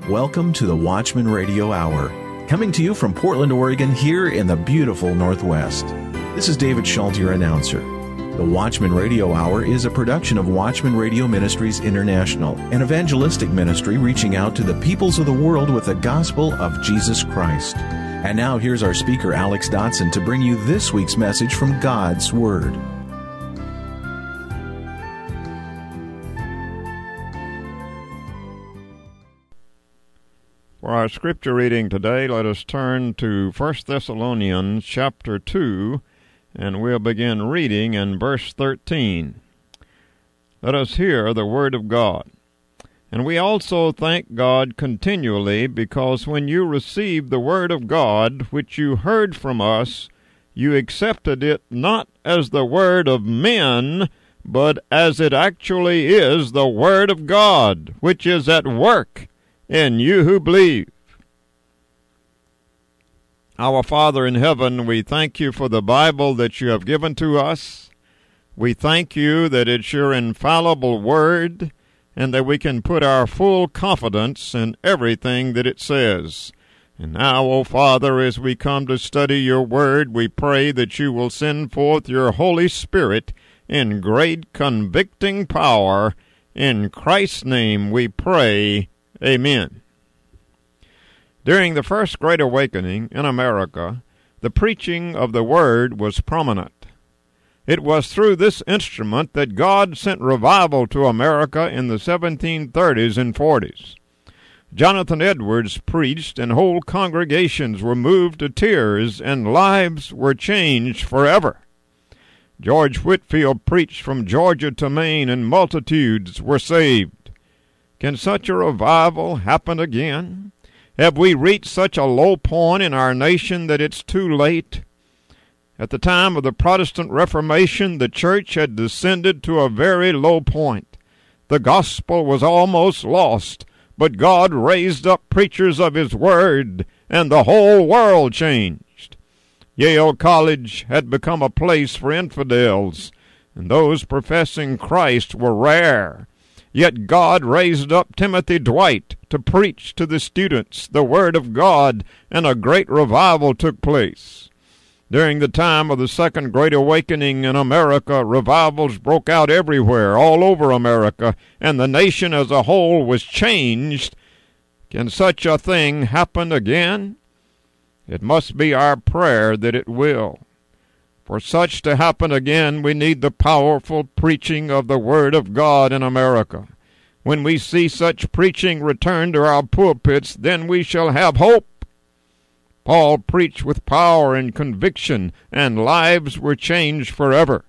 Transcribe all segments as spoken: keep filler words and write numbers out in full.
Welcome to the Watchman Radio Hour, coming to you from Portland, Oregon, here in the beautiful Northwest. This is David Schultz, your announcer. The Watchman Radio Hour is a production of Watchman Radio Ministries International, an evangelistic ministry reaching out to the peoples of the world with the gospel of Jesus Christ. And now here's our speaker, Alex Dotson, to bring you this week's message from God's Word. For our scripture reading today, let us turn to First Thessalonians chapter two, and we'll begin reading in verse thirteen. Let us hear the word of God. And we also thank God continually, because when you received the word of God, which you heard from us, you accepted it not as the word of men, but as it actually is the word of God, which is at work in you who believe. Our Father in heaven, we thank you for the Bible that you have given to us. We thank you that it's your infallible word, and that we can put our full confidence in everything that it says. And now, O Father, as we come to study your word, we pray that you will send forth your Holy Spirit in great convicting power. In Christ's name we pray. Amen. During the First Great Awakening in America, the preaching of the Word was prominent. It was through this instrument that God sent revival to America in the seventeen thirties and forties. Jonathan Edwards preached, and whole congregations were moved to tears, and lives were changed forever. George Whitefield preached from Georgia to Maine, and multitudes were saved. Can such a revival happen again? Have we reached such a low point in our nation that it's too late? At the time of the Protestant Reformation, the church had descended to a very low point. The gospel was almost lost, but God raised up preachers of his word, and the whole world changed. Yale College had become a place for infidels, and those professing Christ were rare. Yet God raised up Timothy Dwight to preach to the students the Word of God, and a great revival took place. During the time of the Second Great Awakening in America, revivals broke out everywhere, all over America, and the nation as a whole was changed. Can such a thing happen again? It must be our prayer that it will. For such to happen again, we need the powerful preaching of the Word of God in America. When we see such preaching return to our pulpits, then we shall have hope. Paul preached with power and conviction, and lives were changed forever.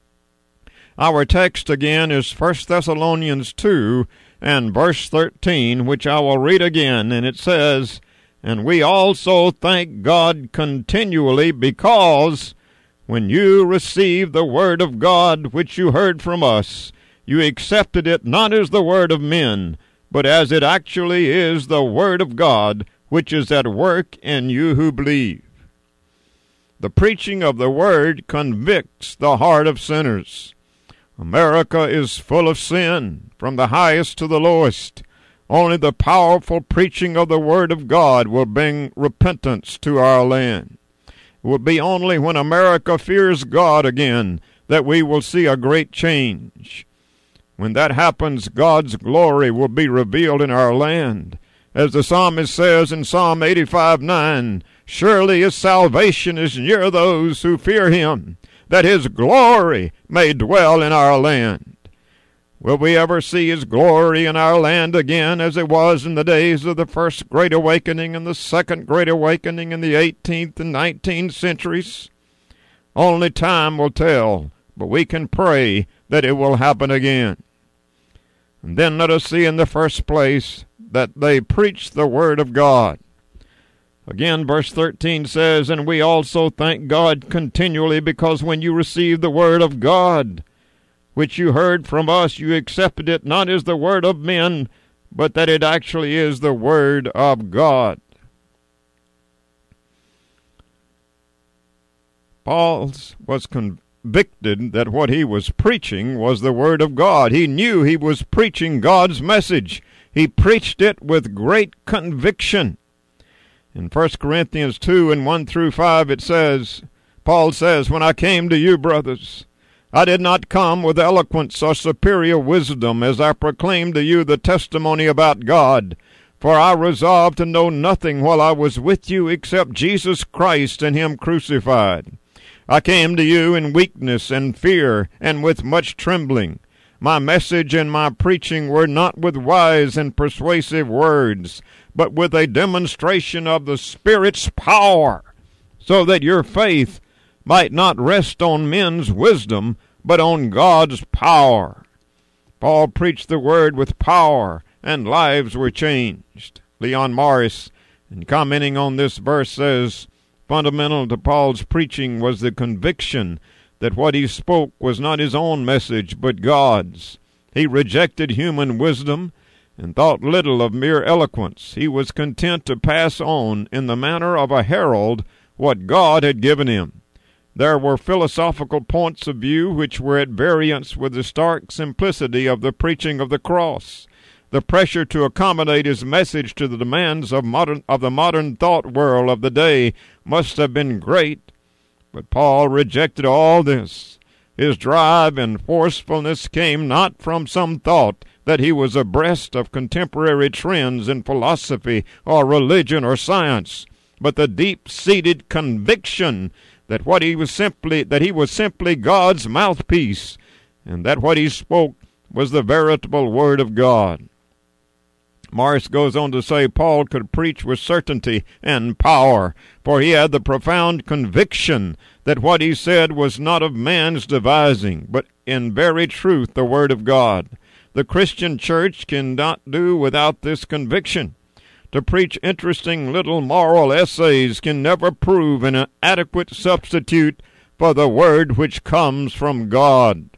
Our text again is First Thessalonians two and verse thirteen, which I will read again, and it says, "And we also thank God continually, because when you received the word of God, which you heard from us, you accepted it not as the word of men, but as it actually is the word of God, which is at work in you who believe." The preaching of the word convicts the heart of sinners. America is full of sin, from the highest to the lowest. Only the powerful preaching of the word of God will bring repentance to our land. It will be only when America fears God again that we will see a great change. When that happens, God's glory will be revealed in our land. As the psalmist says in Psalm eighty-five nine, "Surely his salvation is near those who fear him, that his glory may dwell in our land." Will we ever see his glory in our land again as it was in the days of the First Great Awakening and the Second Great Awakening in the eighteenth and nineteenth centuries? Only time will tell, but we can pray that it will happen again. And then let us see in the first place that they preach the word of God. Again, verse thirteen says, "And we also thank God continually, because when you received the word of God, which you heard from us, you accepted it not as the word of men, but that it actually is the word of God." Paul was convicted that what he was preaching was the word of God. He knew he was preaching God's message. He preached it with great conviction. In First Corinthians two and one through five it says, Paul says, "When I came to you, brothers, I did not come with eloquence or superior wisdom as I proclaimed to you the testimony about God. For I resolved to know nothing while I was with you except Jesus Christ and him crucified. I came to you in weakness and fear and with much trembling. My message and my preaching were not with wise and persuasive words, but with a demonstration of the Spirit's power, so that your faith might not rest on men's wisdom, but on God's power." Paul preached the word with power, and lives were changed. Leon Morris, in commenting on this verse, says, fundamental to Paul's preaching was the conviction that what he spoke was not his own message, but God's. He rejected human wisdom and thought little of mere eloquence. He was content to pass on in the manner of a herald what God had given him. There were philosophical points of view which were at variance with the stark simplicity of the preaching of the cross. The pressure to accommodate his message to the demands of modern of the modern thought world of the day must have been great. But Paul rejected all this. His drive and forcefulness came not from some thought that he was abreast of contemporary trends in philosophy or religion or science, but the deep-seated conviction that what he was simply that he was simply God's mouthpiece, and that what he spoke was the veritable word of God. Morris goes on to say Paul could preach with certainty and power, for he had the profound conviction that what he said was not of man's devising, but in very truth the word of God. The Christian church cannot do without this conviction. To preach interesting little moral essays can never prove an adequate substitute for the word which comes from God.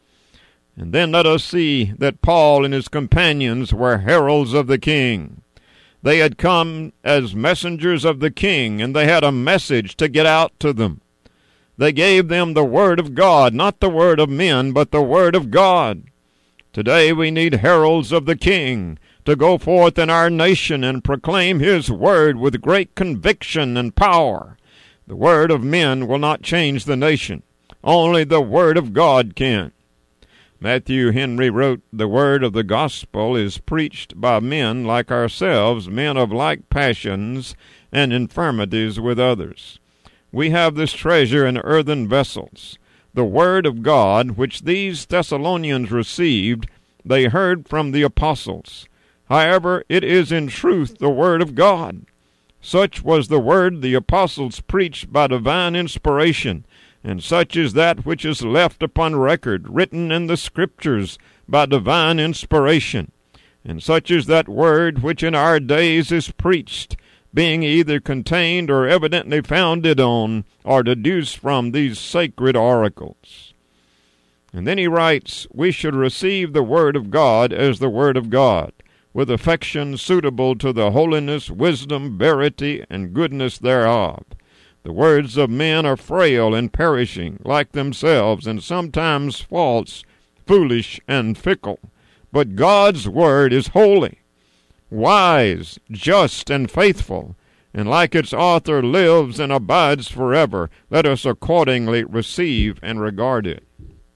And then let us see that Paul and his companions were heralds of the king. They had come as messengers of the king, and they had a message to get out to them. They gave them the word of God, not the word of men, but the word of God. Today we need heralds of the king to go forth in our nation and proclaim his word with great conviction and power. The word of men will not change the nation. Only the word of God can. Matthew Henry wrote, "The word of the gospel is preached by men like ourselves, men of like passions and infirmities with others. We have this treasure in earthen vessels. The word of God, which these Thessalonians received, they heard from the apostles. However, it is in truth the word of God. Such was the word the apostles preached by divine inspiration, and such is that which is left upon record, written in the Scriptures by divine inspiration. And such is that word which in our days is preached, being either contained or evidently founded on or deduced from these sacred oracles." And then he writes, "We should receive the word of God as the word of God, with affection suitable to the holiness, wisdom, verity, and goodness thereof. The words of men are frail and perishing, like themselves, and sometimes false, foolish, and fickle. But God's word is holy, wise, just, and faithful, and like its author lives and abides forever. Let us accordingly receive and regard it."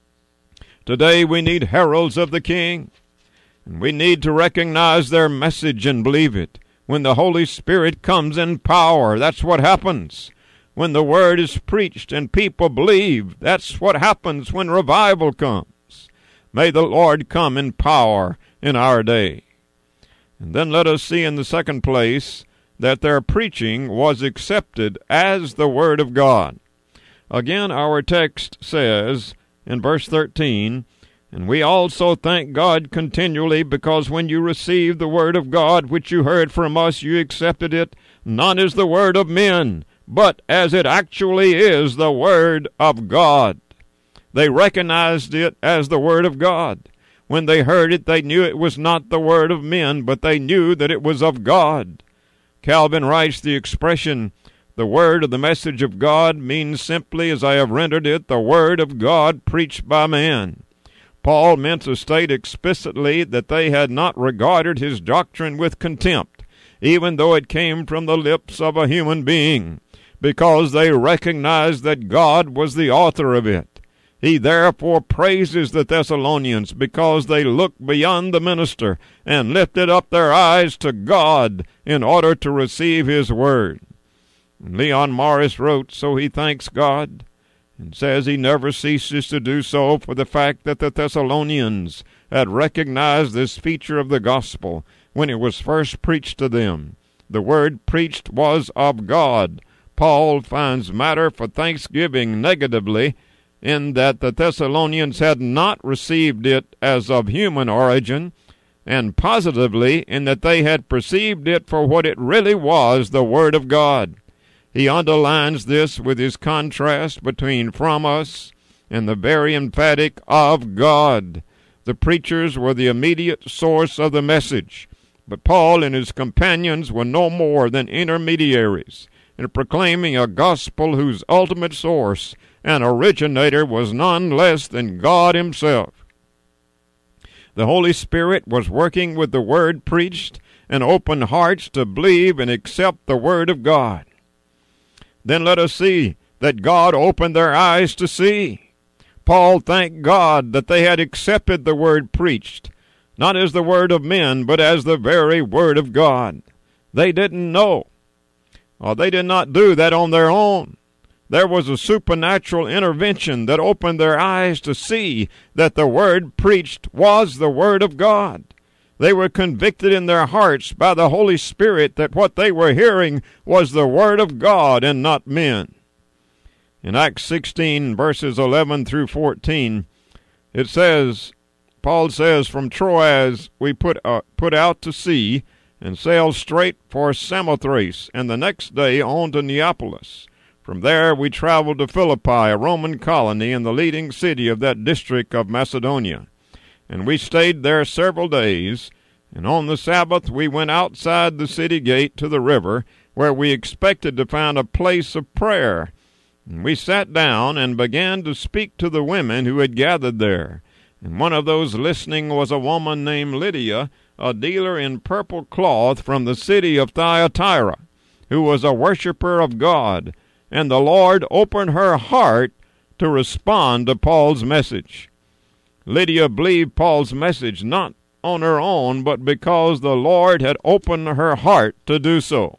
Today we need heralds of the King, and we need to recognize their message and believe it. When the Holy Spirit comes in power, that's what happens. When the word is preached and people believe, that's what happens when revival comes. May the Lord come in power in our day. And then let us see in the second place that their preaching was accepted as the word of God. Again, our text says in verse thirteen, "And we also thank God continually, because when you received the word of God which you heard from us, you accepted it, not as the word of men, but as it actually is the word of God." They recognized it as the word of God. When they heard it, they knew it was not the word of men, but they knew that it was of God. Calvin writes, the expression, "the word of the message of God," means simply, as I have rendered it, the word of God preached by man. Paul meant to state explicitly that they had not regarded his doctrine with contempt, even though it came from the lips of a human being, because they recognized that God was the author of it. He therefore praises the Thessalonians because they looked beyond the minister and lifted up their eyes to God in order to receive his word. Leon Morris wrote, so he thanks God, and says he never ceases to do so for the fact that the Thessalonians had recognized this feature of the gospel when it was first preached to them. The word preached was of God. Paul finds matter for thanksgiving negatively in that the Thessalonians had not received it as of human origin, and positively in that they had perceived it for what it really was, the Word of God. He underlines this with his contrast between from us and the very emphatic of God. The preachers were the immediate source of the message, but Paul and his companions were no more than intermediaries in proclaiming a gospel whose ultimate source and originator was none less than God himself. The Holy Spirit was working with the word preached and opened hearts to believe and accept the word of God. Then let us see that God opened their eyes to see. Paul thanked God that they had accepted the word preached, not as the word of men, but as the very word of God. They didn't know, or they did not do that on their own. There was a supernatural intervention that opened their eyes to see that the word preached was the word of God. They were convicted in their hearts by the Holy Spirit that what they were hearing was the word of God and not men. In Acts sixteen, verses eleven through fourteen, it says, Paul says, from Troas we put, uh, put out to sea and sailed straight for Samothrace, and the next day on to Neapolis. From there we traveled to Philippi, a Roman colony in the leading city of that district of Macedonia. And we stayed there several days, and on the Sabbath we went outside the city gate to the river, where we expected to find a place of prayer. And we sat down and began to speak to the women who had gathered there. And one of those listening was a woman named Lydia, a dealer in purple cloth from the city of Thyatira, who was a worshiper of God. And the Lord opened her heart to respond to Paul's message. Lydia believed Paul's message not on her own, but because the Lord had opened her heart to do so.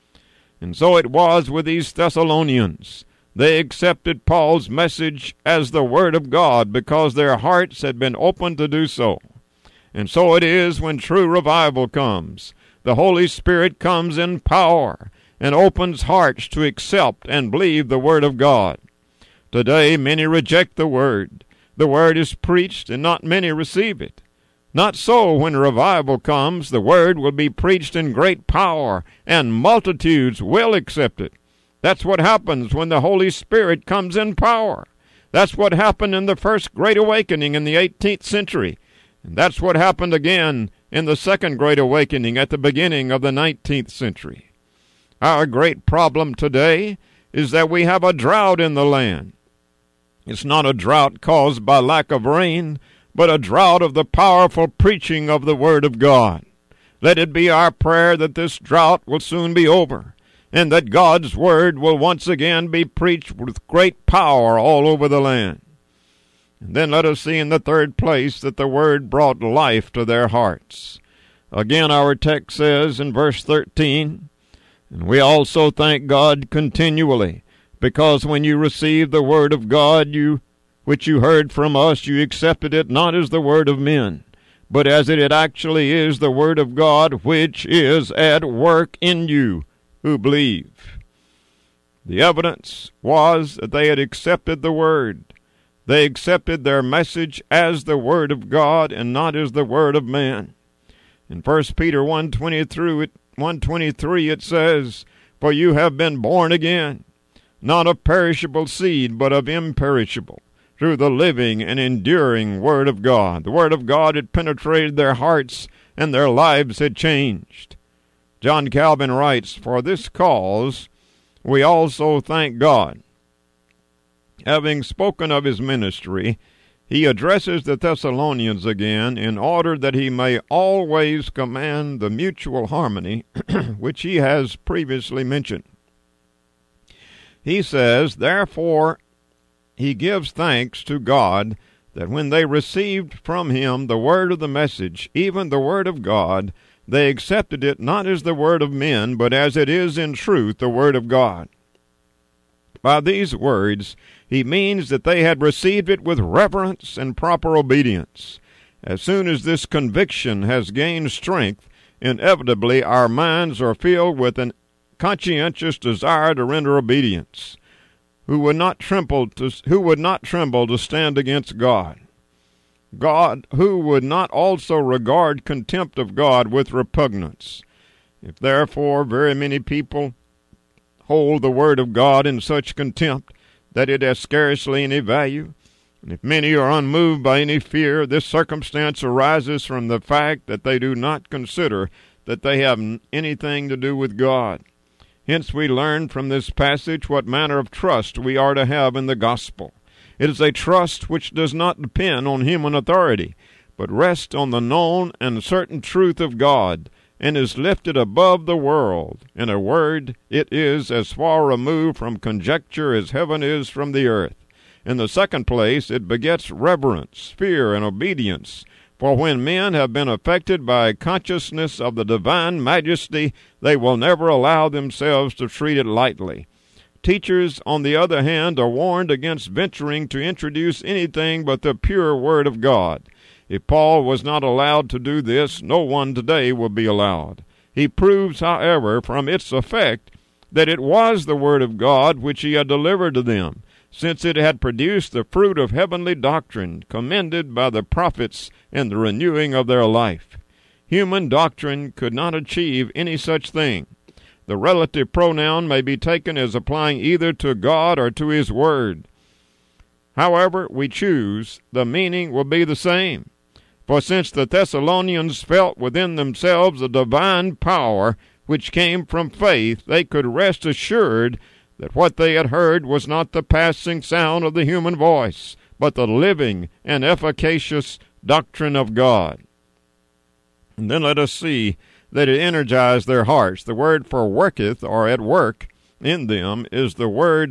And so it was with these Thessalonians. They accepted Paul's message as the Word of God because their hearts had been opened to do so. And so it is when true revival comes. The Holy Spirit comes in power and opens hearts to accept and believe the Word of God. Today many reject the Word. The Word is preached, and not many receive it. Not so when revival comes. The Word will be preached in great power, and multitudes will accept it. That's what happens when the Holy Spirit comes in power. That's what happened in the first Great Awakening in the eighteenth century. And that's what happened again in the second Great Awakening at the beginning of the nineteenth century. Our great problem today is that we have a drought in the land. It's not a drought caused by lack of rain, but a drought of the powerful preaching of the Word of God. Let it be our prayer that this drought will soon be over, and that God's Word will once again be preached with great power all over the land. And then let us see in the third place that the Word brought life to their hearts. Again, our text says in verse thirteen, and we also thank God continually, because when you received the word of God, you, which you heard from us, you accepted it not as the word of men, but as it actually is the word of God, which is at work in you who believe. The evidence was that they had accepted the word. They accepted their message as the word of God and not as the word of man. In First Peter one twenty-three, it one twenty-three it says, for you have been born again, not of perishable seed, but of imperishable, through the living and enduring Word of God. The Word of God had penetrated their hearts, and their lives had changed. John Calvin writes, for this cause we also thank God. Having spoken of his ministry, he addresses the Thessalonians again in order that he may always command the mutual harmony which he has previously mentioned. He says, therefore, he gives thanks to God that when they received from him the word of the message, even the word of God, they accepted it not as the word of men, but as it is in truth the word of God. By these words, he means that they had received it with reverence and proper obedience. As soon as this conviction has gained strength, inevitably our minds are filled with an conscientious desire to render obedience. Who would not tremble to who would not tremble to stand against God? God, who would not also regard contempt of God with repugnance? If therefore very many people hold the word of God in such contempt that it has scarcely any value, and if many are unmoved by any fear, this circumstance arises from the fact that they do not consider that they have anything to do with God. Hence we learn from this passage what manner of trust we are to have in the gospel. It is a trust which does not depend on human authority, but rests on the known and certain truth of God, and is lifted above the world. In a word, it is as far removed from conjecture as heaven is from the earth. In the second place, it begets reverence, fear, and obedience. For when men have been affected by a consciousness of the divine majesty, they will never allow themselves to treat it lightly. Teachers, on the other hand, are warned against venturing to introduce anything but the pure word of God. If Paul was not allowed to do this, no one today will be allowed. He proves, however, from its effect, that it was the word of God which he had delivered to them, since it had produced the fruit of heavenly doctrine, commended by the prophets in the renewing of their life. Human doctrine could not achieve any such thing. The relative pronoun may be taken as applying either to God or to his word. However we choose, the meaning will be the same. For since the Thessalonians felt within themselves a divine power which came from faith, they could rest assured that what they had heard was not the passing sound of the human voice, but the living and efficacious doctrine of God. And then let us see that it energized their hearts. The word for worketh, or at work, in them is the word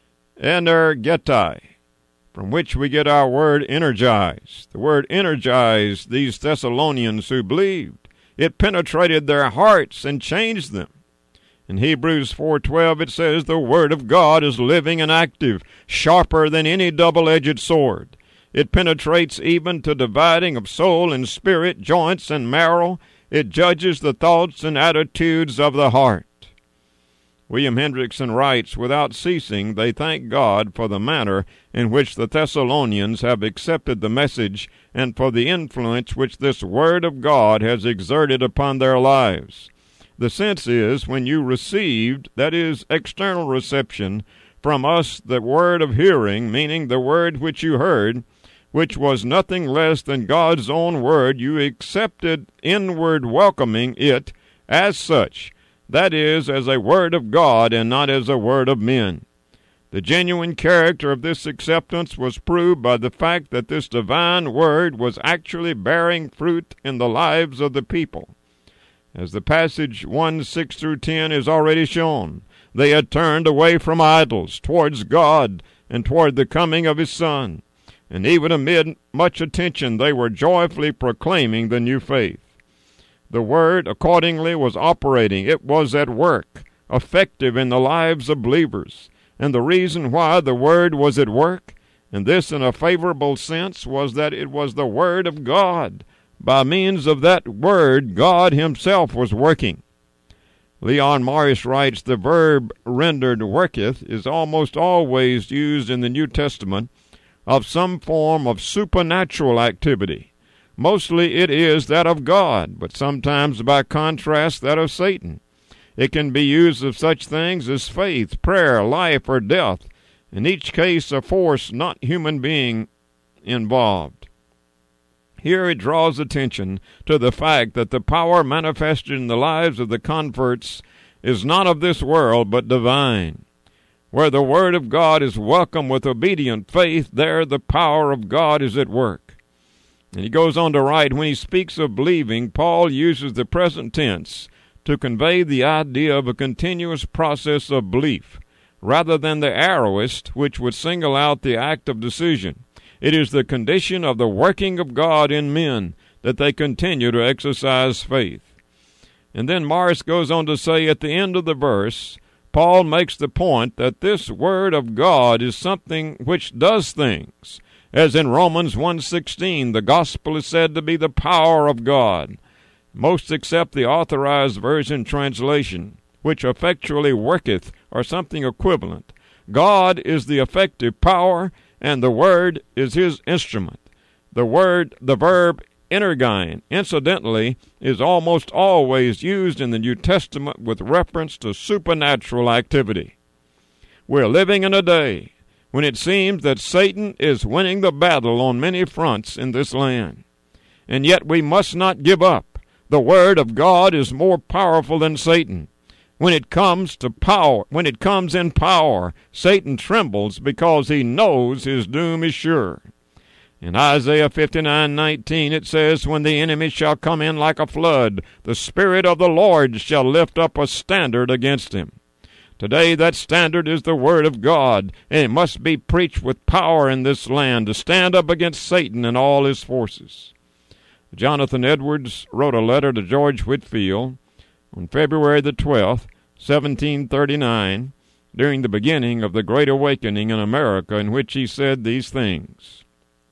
energetai, from which we get our word energize. The word energized these Thessalonians who believed. It penetrated their hearts and changed them. In Hebrews four twelve it says, the word of God is living and active, sharper than any double-edged sword. It penetrates even to dividing of soul and spirit, joints and marrow. It judges the thoughts and attitudes of the heart. William Hendrickson writes, without ceasing, they thank God for the manner in which the Thessalonians have accepted the message and for the influence which this word of God has exerted upon their lives. The sense is, when you received, that is, external reception, from us the word of hearing, meaning the word which you heard, which was nothing less than God's own word, you accepted inward welcoming it as such, that is, as a word of God and not as a word of men. The genuine character of this acceptance was proved by the fact that this divine word was actually bearing fruit in the lives of the people. As the passage one six through ten is already shown, they had turned away from idols towards God and toward the coming of his Son. And even amid much attention, they were joyfully proclaiming the new faith. The word, accordingly, was operating. It was at work, effective in the lives of believers. And the reason why the word was at work, and this in a favorable sense, was that it was the word of God. By means of that word, God himself was working. Leon Morris writes, the verb rendered worketh is almost always used in the New Testament of some form of supernatural activity. Mostly it is that of God, but sometimes by contrast that of Satan. It can be used of such things as faith, prayer, life, or death, in each case a force not human being involved. Here it draws attention to the fact that the power manifested in the lives of the converts is not of this world, but divine. Where the Word of God is welcome with obedient faith, there the power of God is at work. And he goes on to write, when he speaks of believing, Paul uses the present tense to convey the idea of a continuous process of belief, rather than the aorist, which would single out the act of decision. It is the condition of the working of God in men that they continue to exercise faith. And then Morris goes on to say at the end of the verse, Paul makes the point that this Word of God is something which does things. As in Romans one sixteen, the gospel is said to be the power of God. Most accept the Authorized Version translation, which effectually worketh, or something equivalent. God is the effective power, and the Word is his instrument. The word, the verb energein, incidentally, is almost always used in the New Testament with reference to supernatural activity. We're living in a day when it seems that Satan is winning the battle on many fronts in this land. And yet we must not give up. The Word of God is more powerful than Satan. When it comes to power, when it comes in power, Satan trembles because he knows his doom is sure. In Isaiah fifty-nine nineteen it says, when the enemy shall come in like a flood, the Spirit of the Lord shall lift up a standard against him. Today that standard is the Word of God, and it must be preached with power in this land to stand up against Satan and all his forces. Jonathan Edwards wrote a letter to George Whitefield on February the twelfth, seventeen thirty-nine, during the beginning of the Great Awakening in America, in which he said these things.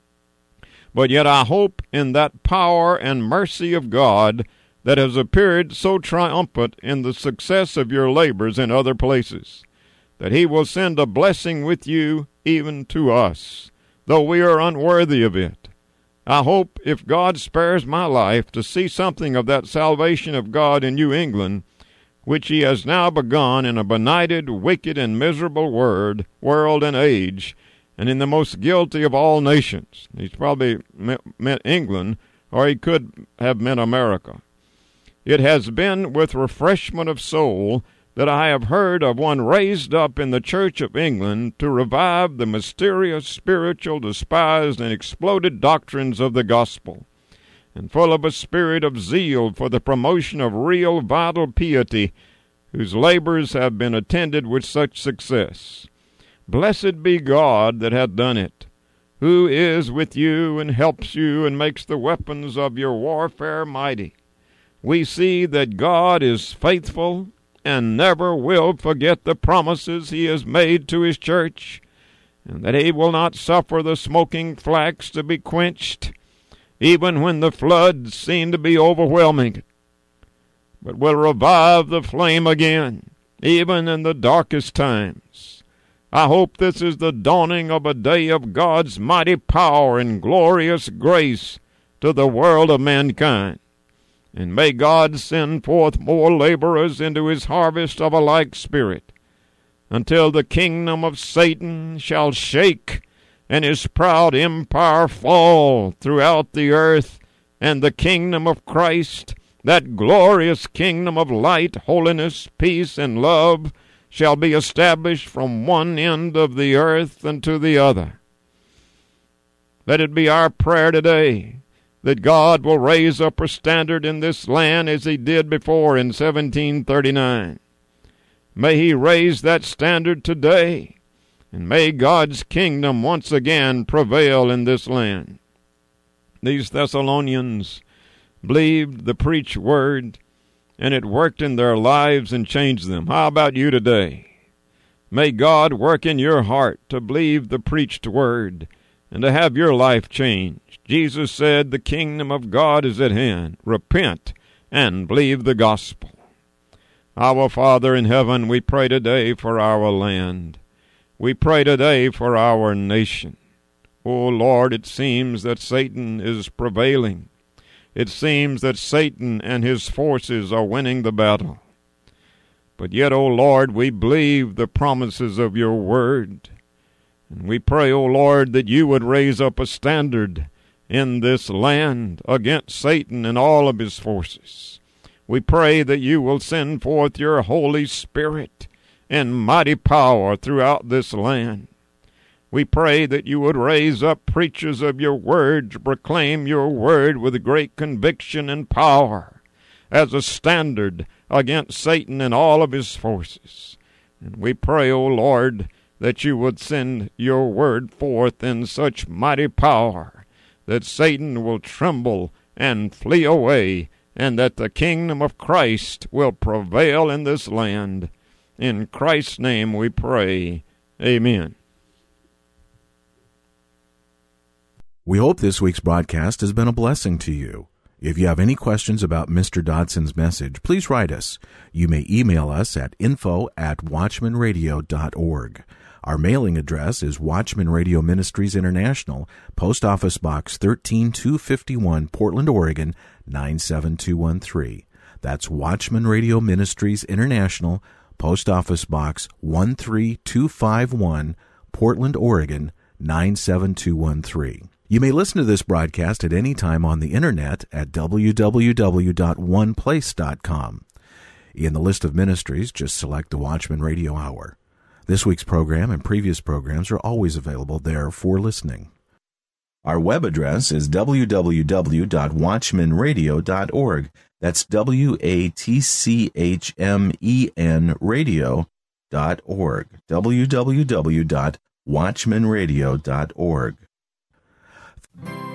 But yet I hope in that power and mercy of God that has appeared so triumphant in the success of your labors in other places, that he will send a blessing with you even to us, though we are unworthy of it. I hope, if God spares my life, to see something of that salvation of God in New England, which he has now begun in a benighted, wicked, and miserable word, world and age, and in the most guilty of all nations. He's probably meant England, or he could have meant America. It has been with refreshment of soul that I have heard of one raised up in the Church of England to revive the mysterious, spiritual, despised, and exploded doctrines of the gospel, and full of a spirit of zeal for the promotion of real, vital piety, whose labors have been attended with such success. Blessed be God that hath done it, who is with you and helps you and makes the weapons of your warfare mighty. We see that God is faithful and never will forget the promises he has made to his church, and that he will not suffer the smoking flax to be quenched, even when the floods seem to be overwhelming, but will revive the flame again, even in the darkest times. I hope this is the dawning of a day of God's mighty power and glorious grace to the world of mankind. And may God send forth more laborers into his harvest of a like spirit, until the kingdom of Satan shall shake and his proud empire fall throughout the earth, and the kingdom of Christ, that glorious kingdom of light, holiness, peace, and love, shall be established from one end of the earth unto the other. Let it be our prayer today that God will raise up a standard in this land as he did before in seventeen thirty-nine. May he raise that standard today, and may God's kingdom once again prevail in this land. These Thessalonians believed the preached word, and it worked in their lives and changed them. How about you today? May God work in your heart to believe the preached word and to have your life changed. Jesus said the kingdom of God is at hand. Repent and believe the gospel. Our Father in heaven, we pray today for our land. We pray today for our nation. Oh Lord, it seems that Satan is prevailing. It seems that Satan and his forces are winning the battle. But yet, O Lord, we believe the promises of your word. And we pray, O Lord, that you would raise up a standard in this land against Satan and all of his forces. We pray that you will send forth your Holy Spirit in mighty power throughout this land. We pray that you would raise up preachers of your word to proclaim your word with great conviction and power as a standard against Satan and all of his forces. And we pray, O Lord, that you would send your word forth in such mighty power that Satan will tremble and flee away, and that the kingdom of Christ will prevail in this land. In Christ's name we pray. Amen. We hope this week's broadcast has been a blessing to you. If you have any questions about Mister Dodson's message, please write us. You may email us at info at watchman radio dot org. Our mailing address is Watchman Radio Ministries International, Post Office Box thirteen two fifty-one, Portland, Oregon, nine seven two one three. That's Watchman Radio Ministries International, Post Office Box one three two five one, Portland, Oregon, nine seven two one three. You may listen to this broadcast at any time on the internet at w w w dot one place dot com. In the list of ministries, just select the Watchman Radio Hour. This week's program and previous programs are always available there for listening. Our web address is w w w dot watchman radio dot org. That's W A T C H M E N radio dot org. w w w dot watchman radio dot org.